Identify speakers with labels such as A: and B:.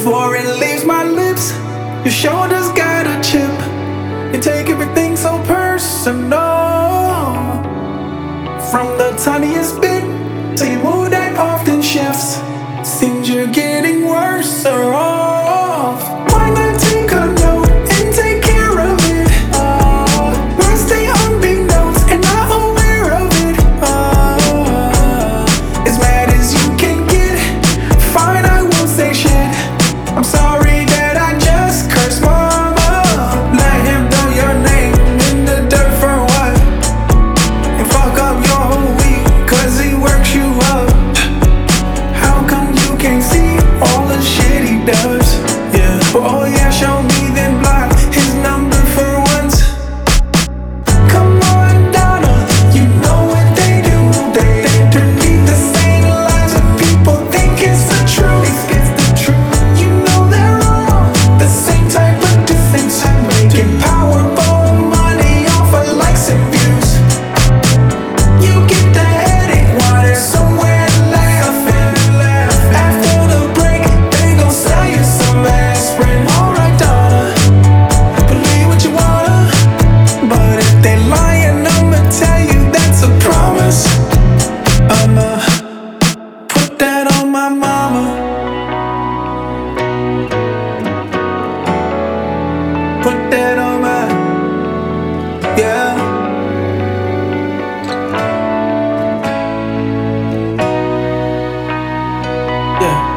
A: Before it leaves my lips, your shoulders got a chip. You take everything so personal. From the tiniest bit to your mood that often shifts. Seems you're getting worse off. Why not take a note and take care of it? Why stay unbeknownst and not aware of it? As mad as you can get, fine, I won't say shit. I'm sorry that I just cursed mama. Let him throw your name in the dirt for what? And fuck up your whole week, cause he works you up. How come you can't see all the shit he does? Yeah, oh yeah, show me then block his number for once. Come on, Donna, you know what they do. They repeat the same lies and people think it's the truth. It's the truth. You know they're wrong. The same type of difference. Making powerful money off of likes and views. You get the headache while they're somewhere laughing. After the break, they gon' sell you some aspirin. Alright, Donna, believe what you wanna. But if they lying, I'ma tell you that's a promise. I'ma put that on my mama. Put that on my, yeah. Yeah.